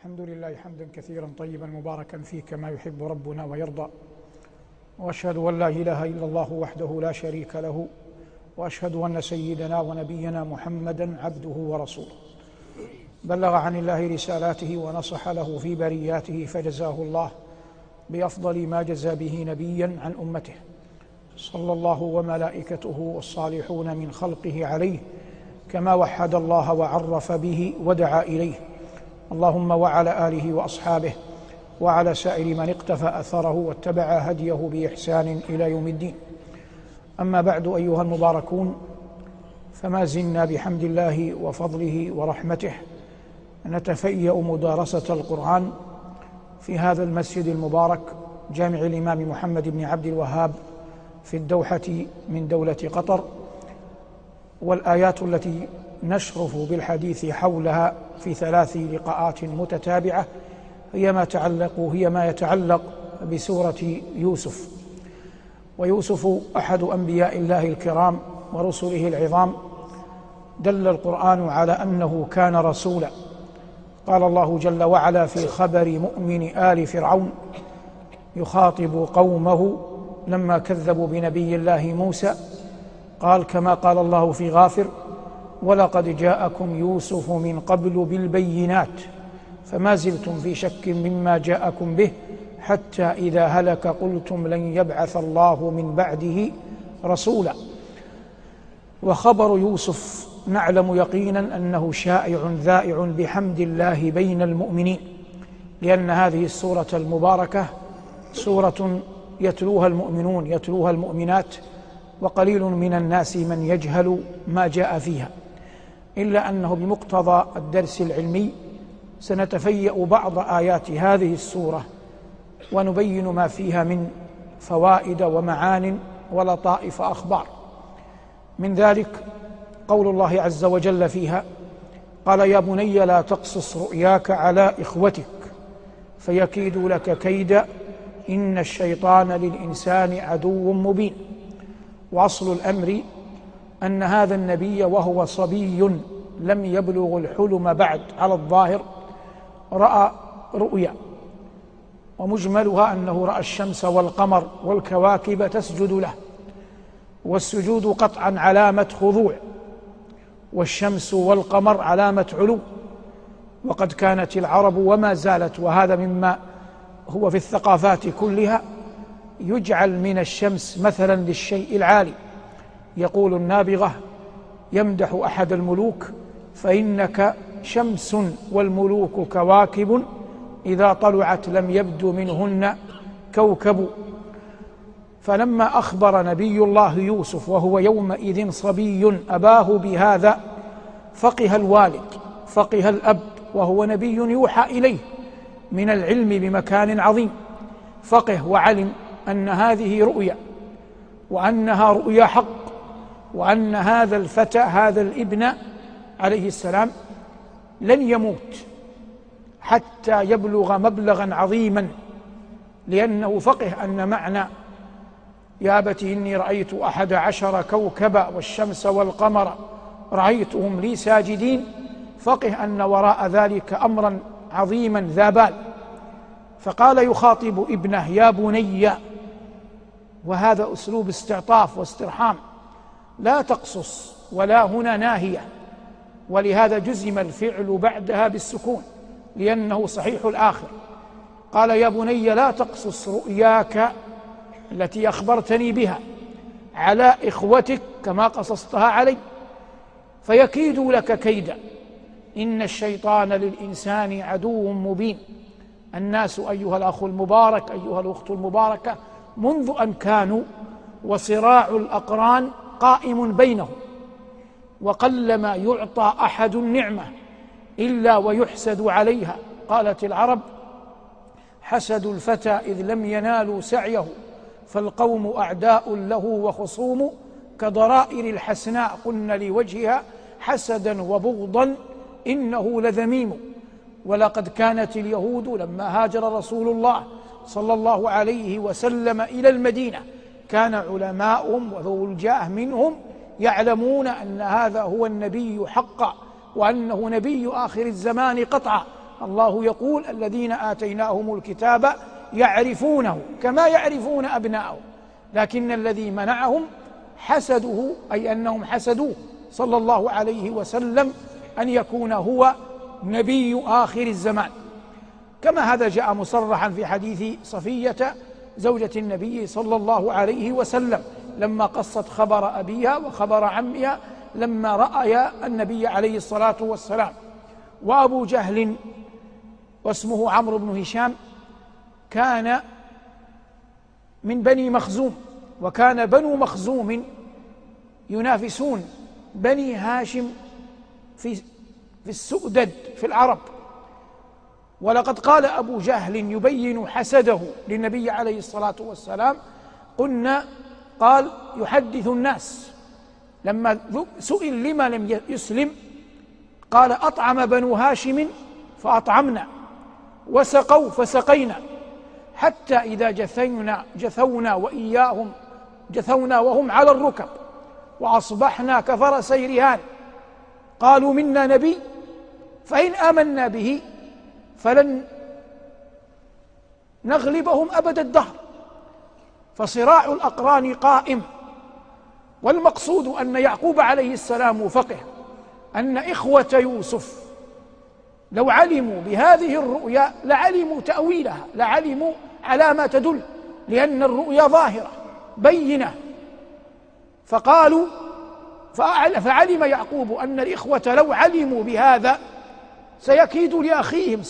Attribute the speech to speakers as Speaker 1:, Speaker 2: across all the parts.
Speaker 1: الحمد لله حمدا كثيرا طيبا مباركا فيه كما يحب ربنا ويرضى، وأشهد أن لا إله إلا الله وحده لا شريك له، وأشهد أن سيدنا ونبينا محمدا عبده ورسوله، بلغ عن الله رسالاته ونصح له في برياته، فجزاه الله بأفضل ما جزى به نبيا عن أمته، صلى الله وملائكته والصالحون من خلقه عليه، كما وحد الله وعرف به ودعا إليه، اللهم وعلى آله وأصحابه وعلى سائر من اقتفى أثره واتبع هديه بإحسان إلى يوم الدين. أما بعد، أيها المباركون، فما زلنا بحمد الله وفضله ورحمته نتفيأ مدارسة القرآن في هذا المسجد المبارك، جامع الإمام محمد بن عبد الوهاب في الدوحة من دولة قطر، والآيات التي نشرف بالحديث حولها في 3 لقاءات متتابعة هي ما يتعلق بسورة يوسف. ويوسف أحد أنبياء الله الكرام ورسله العظام، دل القرآن على أنه كان رسولا. قال الله جل وعلا في خبر مؤمن آل فرعون يخاطب قومه لما كذبوا بنبي الله موسى، قال كما قال الله في غافر: ولقد جاءكم يوسف من قبل بالبينات فما زلتم في شك مما جاءكم به حتى إذا هلك قلتم لن يبعث الله من بعده رسولا. وخبر يوسف نعلم يقينا أنه شائع ذائع بحمد الله بين المؤمنين، لأن هذه السورة المباركة سورة يتلوها المؤمنون يتلوها المؤمنات، وقليل من الناس من يجهل ما جاء فيها، إلا أنه بمقتضى الدرس العلمي سنتفيأ بعض آيات هذه السورة ونبين ما فيها من فوائد ومعان ولطائف أخبار. من ذلك قول الله عز وجل فيها: قال يا بني لا تقصص رؤياك على إخوتك فيكيدوا لك كيدا إن الشيطان للإنسان عدو مبين. وأصل الأمر أن هذا النبي وهو صبي لم يبلغ الحلم بعد على الظاهر رأى رؤيا، ومجملها أنه رأى الشمس والقمر والكواكب تسجد له، والسجود قطعا علامة خضوع، والشمس والقمر علامة علو. وقد كانت العرب وما زالت، وهذا مما هو في الثقافات كلها، يجعل من الشمس مثلا للشيء العالي. يقول النابغة يمدح أحد الملوك: فإنك شمس والملوك كواكب إذا طلعت لم يبد منهن كوكب. فلما أخبر نبي الله يوسف وهو يومئذ صبي أباه بهذا، فقه الوالد فقه الأب، وهو نبي يوحى إليه من العلم بمكان عظيم، فقه وعلم أن هذه رؤيا، وأنها رؤيا حق، وأن هذا الفتى هذا الابن عليه السلام لن يموت حتى يبلغ مبلغا عظيما، لأنه فقه أن معنى يا أبت إني رأيت 11 كوكبا والشمس والقمر رأيتهم لي ساجدين، فقه أن وراء ذلك أمرا عظيما ذا بال. فقال يخاطب ابنه يا بني، وهذا أسلوب استعطاف واسترحام، لا تقصص، ولا هنا ناهية، ولهذا جزم الفعل بعدها بالسكون لأنه صحيح الآخر. قال يا بني لا تقصص رؤياك التي أخبرتني بها على إخوتك كما قصصتها علي فيكيدوا لك كيدا إن الشيطان للإنسان عدو مبين. الناس أيها الأخ المبارك أيها الأخت المباركة منذ أن كانوا، وصراع الأقران قائم بينهم، وقلما يعطى أحد النعمة إلا ويحسد عليها. قالت العرب: حسد الفتى إذ لم ينالوا سعيه فالقوم أعداء له وخصوم كضرائر الحسناء قلن لوجهها حسدا وبغضا إنه لذميم. ولقد كانت اليهود لما هاجر رسول الله صلى الله عليه وسلم إلى المدينة كان علماؤهم وذو الجاه منهم يعلمون أن هذا هو النبي حقا، وأنه نبي آخر الزمان قطعا، الله يقول الذين آتيناهم الكتاب يعرفونه كما يعرفون أبناءهم لكن الذي منعهم حسده، أي أنهم حسدوه صلى الله عليه وسلم أن يكون هو نبي آخر الزمان، كما هذا جاء مصرحا في حديث صفية زوجة النبي صلى الله عليه وسلم لما قصت خبر أبيها وخبر عمها لما رأيا النبي عليه الصلاة والسلام. وأبو جهل واسمه عمرو بن هشام كان من بني مخزوم، وكان بنو مخزوم ينافسون بني هاشم في السؤدد في العرب. ولقد قال أبو جهل يبين حسده للنبي عليه الصلاة والسلام، قال يحدث الناس لما سئل لما لم يسلم قال أطعم بنو هاشم فأطعمنا وسقوا فسقينا، حتى إذا جثونا وإياهم جثونا وهم على الركب وأصبحنا كفرسي رهان قالوا منا نبي فإن آمنا به فلن نغلبهم أبد الدهر. فصراع الأقران قائم، والمقصود أن يعقوب عليه السلام فقه أن إخوة يوسف لو علموا بهذه الرؤيا لعلموا تأويلها، لعلموا على ما تدل، لأن الرؤيا ظاهرة بينة. فعلم يعقوب أن الإخوة لو علموا بهذا سيكيد لأخيهم،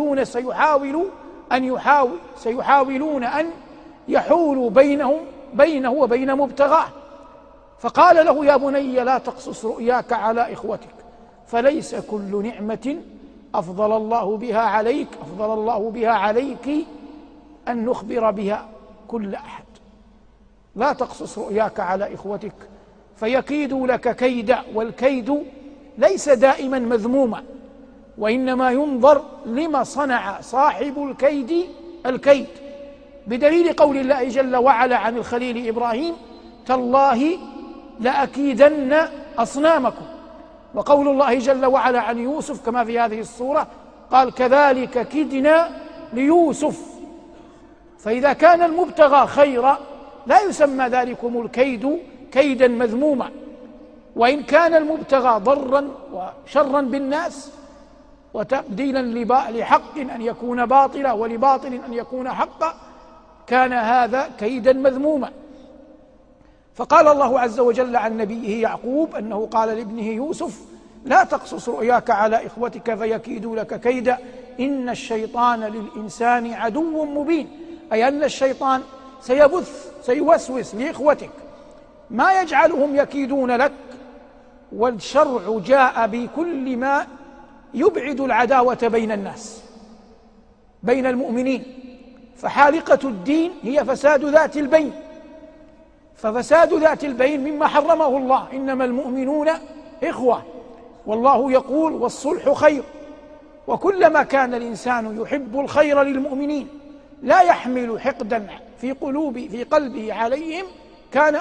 Speaker 1: سيحاولون أن يحولوا بينه وبين مبتغاه. فقال له يا بني لا تقصص رؤياك على إخوتك، فليس كل نعمة أفضل الله بها عليك أن نخبر بها كل أحد. لا تقصص رؤياك على إخوتك فيكيدوا لك كيدا، والكيد ليس دائما مذموما، وإنما ينظر لما صنع صاحب الكيد، بدليل قول الله جل وعلا عن الخليل إبراهيم تالله لأكيدن أصنامكم، وقول الله جل وعلا عن يوسف كما في هذه الصورة قال كذلك كدنا ليوسف. فإذا كان المبتغى خيرا لا يسمى ذلكم الكيد كيدا مذموما، وإن كان المبتغى ضرا وشرا بالناس وتبديلا لحق أن يكون باطلا ولباطل أن يكون حقا كان هذا كيدا مذموما. فقال الله عز وجل عن نبيه يعقوب أنه قال لابنه يوسف لا تقصص رؤياك على إخوتك فيكيدوا لك كيدا إن الشيطان للإنسان عدو مبين، أي أن الشيطان سيوسوس لإخوتك ما يجعلهم يكيدون لك، والشرع جاء بكل ما يبعد العداوة بين الناس بين المؤمنين، فحالقة الدين هي فساد ذات البين، ففساد ذات البين مما حرمه الله إنما المؤمنون إخوة، والله يقول والصلح خير. وكلما كان الإنسان يحب الخير للمؤمنين لا يحمل حقدا في قلبه عليهم كان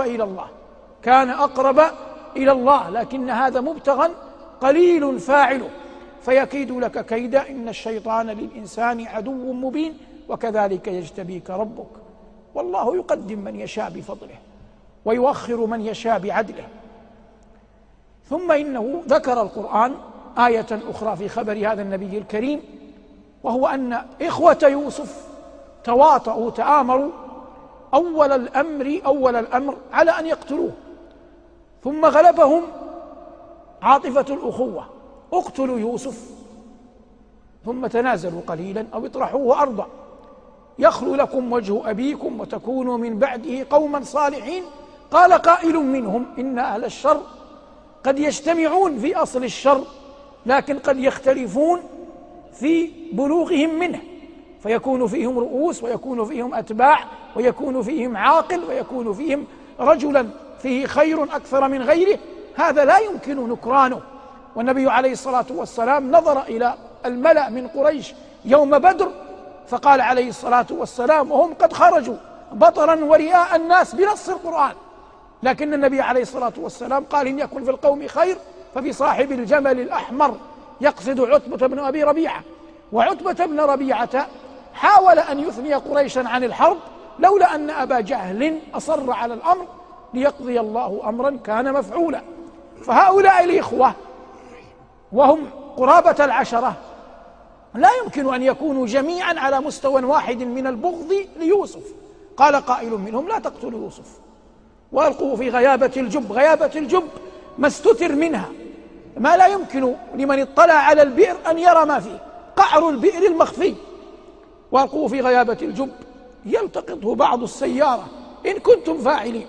Speaker 1: أقرب إلى الله، لكن هذا مبتغى قليل فاعله، فيكيد لك كيدا إن الشيطان للإنسان عدو مبين وكذلك يجتبيك ربك والله يقدم من يشاء بفضله ويؤخر من يشاء بعدله. ثم إنه ذكر القرآن آية أخرى في خبر هذا النبي الكريم، وهو أن إخوة يوسف تآمروا أول الأمر على أن يقتلوه، ثم غلبهم عاطفة الأخوة، اقتلوا يوسف ثم تنازلوا قليلا أو اطرحوه أرضا يخلو لكم وجه أبيكم وتكونوا من بعده قوما صالحين. قال قائل منهم إن أهل الشر قد يجتمعون في أصل الشر لكن قد يختلفون في بلوغهم منه، فيكون فيهم رؤوس ويكون فيهم أتباع ويكون فيهم عاقل ويكون فيهم رجلا فيه خير أكثر من غيره، هذا لا يمكن نكرانه. والنبي عليه الصلاة والسلام نظر إلى الملأ من قريش يوم بدر فقال عليه الصلاة والسلام وهم قد خرجوا بطرا ورئاء الناس بنص القرآن، لكن النبي عليه الصلاة والسلام قال إن يكن في القوم خير ففي صاحب الجمل الأحمر، يقصد عتبة بن أبي ربيعة، وعتبة بن ربيعة حاول أن يثني قريشا عن الحرب لولا أن أبا جهل أصر على الأمر ليقضي الله أمرا كان مفعولا. فهؤلاء الإخوة وهم قرابة 10 لا يمكن أن يكونوا جميعا على مستوى واحد من البغض ليوسف. قال قائل منهم: لا تقتلوا يوسف وألقوه في غيابة الجب. غيابة الجب ما استتر منها، ما لا يمكن لمن اطلع على البئر أن يرى ما فيه، قعر البئر المخفي. وألقوه في غيابة الجب يلتقطه بعض السيارة إن كنتم فاعلين.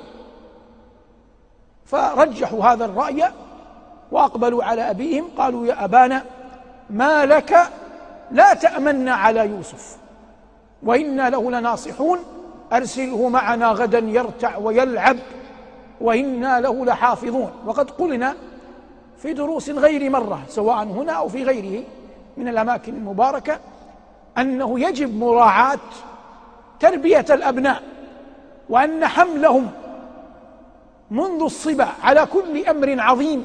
Speaker 1: فرجحوا هذا الرأي وأقبلوا على أبيهم، قالوا: يا أبانا ما لك لا تأمنا على يوسف وإنا له لناصحون، أرسله معنا غدا يرتع ويلعب وإنا له لحافظون. وقد قلنا في دروس غير مرة سواء هنا أو في غيره من الأماكن المباركة أنه يجب مراعاة تربية الأبناء، وأن حملهم منذ الصبا على كل أمر عظيم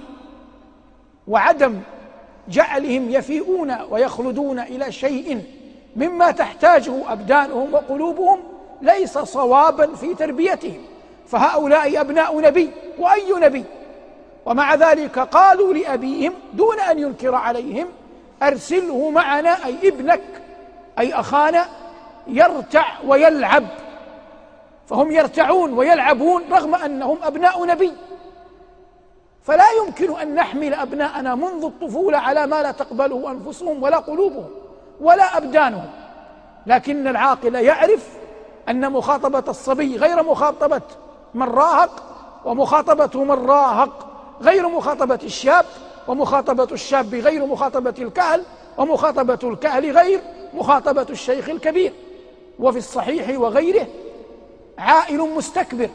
Speaker 1: وعدم جعلهم يفيئون ويخلدون إلى شيء مما تحتاجه أبدانهم وقلوبهم ليس صوابا في تربيتهم. فهؤلاء أبناء نبي، وأي نبي؟ ومع ذلك قالوا لأبيهم دون أن ينكر عليهم: أرسله معنا، أي ابنك أي أخانا، يرتع ويلعب. فهم يرتعون ويلعبون رغم أنهم أبناء نبي. فلا يمكن أن نحمل أبناءنا منذ الطفولة على ما لا تقبله أنفسهم ولا قلوبهم ولا أبدانهم. لكن العاقل يعرف أن مخاطبة الصبي غير مخاطبة من راهق، ومخاطبة من راهق غير مخاطبة الشاب، ومخاطبة الشاب غير مخاطبة الكهل، ومخاطبة الكهل غير مخاطبة الشيخ الكبير. وفي الصحيح وغيره: عائل مستكبر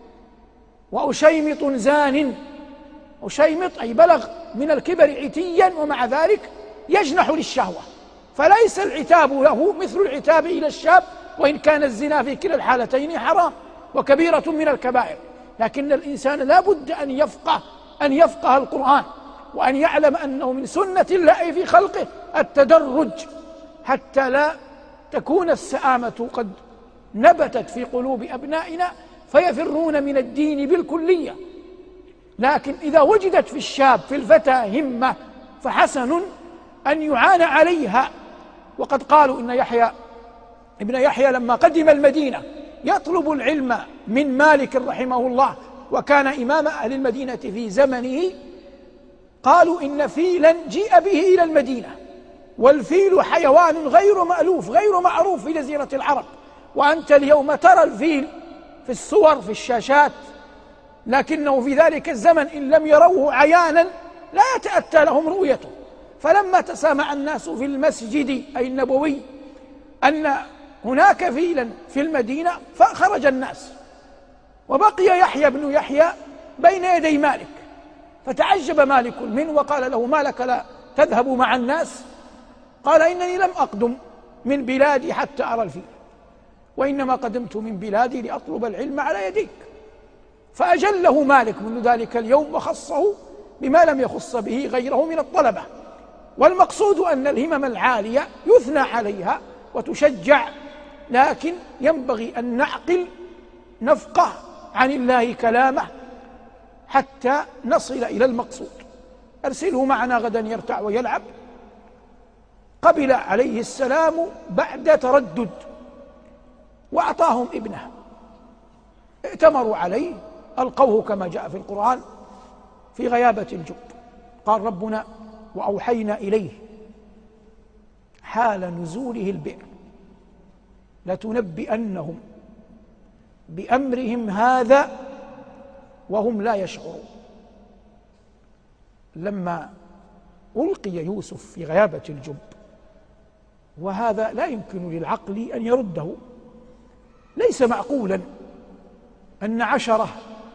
Speaker 1: وأشيمط زان. أشيمط أي بلغ من الكبر عتيا ومع ذلك يجنح للشهوة، فليس العتاب له مثل العتاب إلى الشاب، وإن كان الزنا في كلا الحالتين حرام وكبيرة من الكبائر. لكن الإنسان لا بد أن يفقه القرآن، وأن يعلم أنه من سنة الله في خلقه التدرج، حتى لا تكون السآمة قد نبتت في قلوب أبنائنا فيفرون من الدين بالكلية. لكن إذا وجدت في الشاب في الفتى همة فحسن أن يعان عليها. وقد قالوا إن ابن يحيى لما قدم المدينة يطلب العلم من مالك رحمه الله وكان إمام أهل المدينة في زمنه، قالوا إن فيلا جيء به إلى المدينة، والفيل حيوان غير مألوف غير معروف في جزيرة العرب، وأنت اليوم ترى الفيل في الصور في الشاشات، لكنه في ذلك الزمن إن لم يروه عيانا لا يتأتى لهم رؤيته. فلما تسامع الناس في المسجد أي النبوي أن هناك فيلا في المدينة فخرج الناس، وبقي يحيى بن يحيى بين يدي مالك، فتعجب مالك منه وقال له: ما لك لا تذهب مع الناس؟ قال: إنني لم أقدم من بلادي حتى أرى الفيل، وإنما قدمت من بلادي لأطلب العلم على يديك. فأجله مالك منذ ذلك اليوم وخصه بما لم يخص به غيره من الطلبة. والمقصود أن الهمم العالية يثنى عليها وتشجع، لكن ينبغي أن نعقل نفقه عن الله كلامه حتى نصل إلى المقصود. أرسله معنا غدا يرتع ويلعب. قبل عليه السلام بعد تردد وأعطاهم ابنه، ائتمروا عليه، ألقوه كما جاء في القرآن في غيابة الجب. قال ربنا: وأوحينا إليه حال نزوله البئر لتنبئنهم بأمرهم هذا وهم لا يشعرون. لما ألقي يوسف في غيابة الجب، وهذا لا يمكن للعقل أن يرده، ليس معقولا أن 10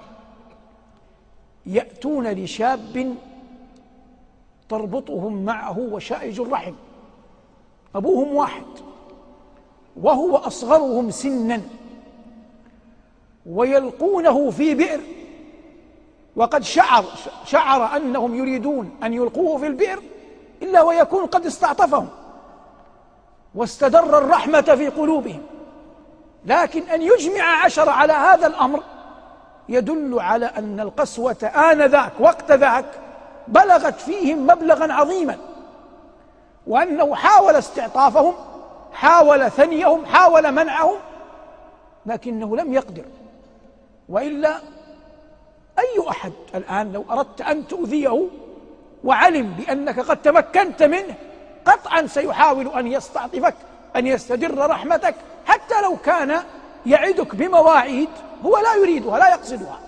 Speaker 1: يأتون لشاب تربطهم معه وشائج الرحم، أبوهم واحد وهو أصغرهم سنا، ويلقونه في بئر، وقد شعر أنهم يريدون أن يلقوه في البئر إلا ويكون قد استعطفهم، واستدر الرحمة في قلوبهم، لكن أن يجمع 10 على هذا الأمر يدل على أن القسوة آنذاك وقت ذاك بلغت فيهم مبلغا عظيما، وأنه حاول استعطافهم، حاول ثنيهم، حاول منعهم، لكنه لم يقدر. وإلا أي أحد الآن لو أردت أن تؤذيه وعلم بأنك قد تمكنت منه قطعا سيحاول أن يستعطفك، أن يستدر رحمتك، حتى لو كان يعدك بمواعيد هو لا يريدها لا يقصدها.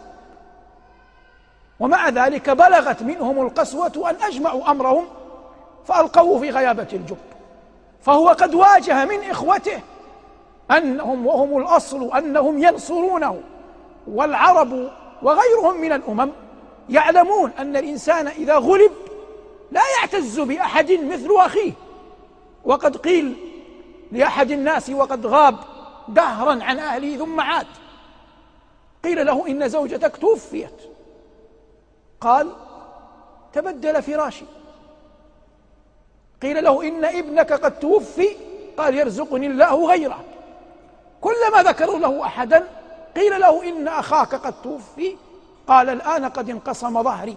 Speaker 1: ومع ذلك بلغت منهم القسوة أن أجمعوا أمرهم فألقوه في غيابة الجب. فهو قد واجه من إخوته أنهم وهم الأصل أنهم ينصرونه، والعرب وغيرهم من الأمم يعلمون أن الإنسان إذا غلب لا يعتز بأحد مثل أخيه. وقد قيل لأحد الناس وقد غاب دهرا عن أهله ثم عاد، قيل له إن زوجتك توفيت، قال تبدل فراشي. قيل له إن ابنك قد توفي، قال يرزقني الله غيره. كلما ذكروا له أحدا قيل له إن أخاك قد توفي، قال الآن قد انقسم ظهري.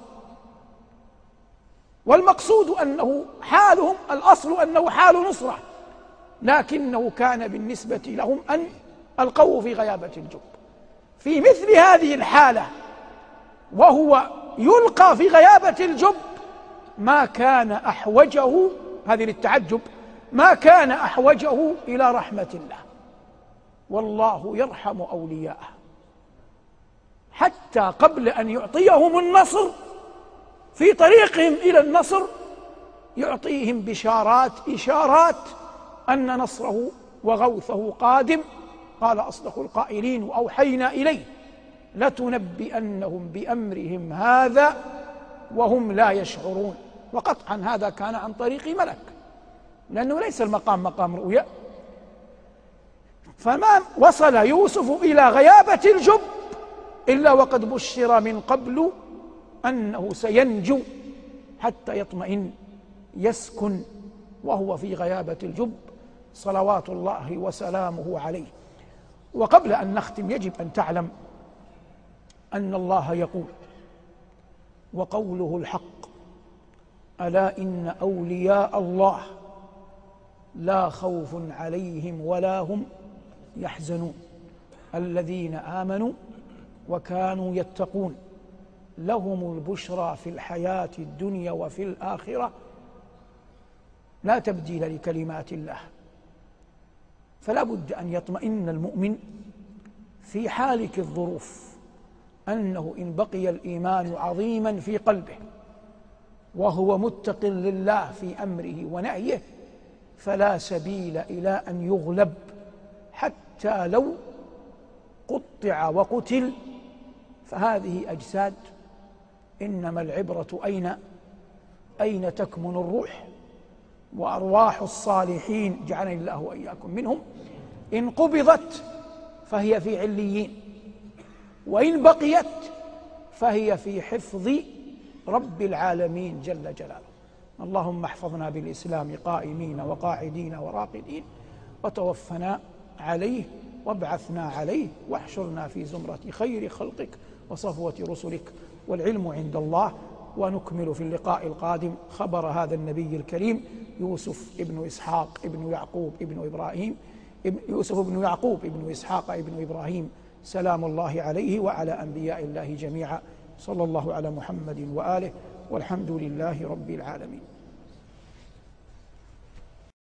Speaker 1: والمقصود أنه حالهم الأصل أنه حال نصرة، لكنه كان بالنسبة لهم أن ألقوه في غيابة الجب. في مثل هذه الحالة وهو يلقى في غيابة الجب ما كان أحوجه، هذه للتعجب، ما كان أحوجه إلى رحمة الله. والله يرحم أولياءه، حتى قبل أن يعطيهم النصر في طريقهم إلى النصر يعطيهم بشارات إشارات أن نصره وغوثه قادم. قال أصدق القائلين وأوحينا إليه لتنبئنهم بأمرهم هذا وهم لا يشعرون. وقطعا هذا كان عن طريق ملك، لأنه ليس المقام مقام رؤيا. فما وصل يوسف إلى غيابة الجب إلا وقد بشر من قبل أنه سينجو حتى يطمئن يسكن وهو في غيابة الجب صلوات الله وسلامه عليه. وقبل أن نختم يجب أن تعلم أن الله يقول وقوله الحق: ألا إن أولياء الله لا خوف عليهم ولا هم يحزنون الذين آمنوا وكانوا يتقون لهم البشرى في الحياة الدنيا وفي الآخرة لا تبديل لكلمات الله. فلا بد أن يطمئن المؤمن في حالك الظروف أنه إن بقي الإيمان عظيما في قلبه وهو متق لله في أمره ونهيه فلا سبيل إلى أن يغلب حتى لو قطع وقتل. فهذه أجساد، إنما العبرة أين تكمن الروح. وأرواح الصالحين جعلني الله وإياكم منهم إن قبضت فهي في عليين، وإن بقيت فهي في حفظ رب العالمين جل جلاله. اللهم احفظنا بالإسلام قائمين وقاعدين وراقدين، وتوفنا عليه وابعثنا عليه، واحشرنا في زمرة خير خلقك وصفوة رسلك، والعلم عند الله. ونكمل في اللقاء القادم خبر هذا النبي الكريم يوسف ابن إسحاق ابن يعقوب ابن إبراهيم، يوسف ابن يعقوب ابن إسحاق ابن إبراهيم، سلام الله عليه وعلى أنبياء الله جميعا. صلى الله على محمد وآله، والحمد لله رب العالمين.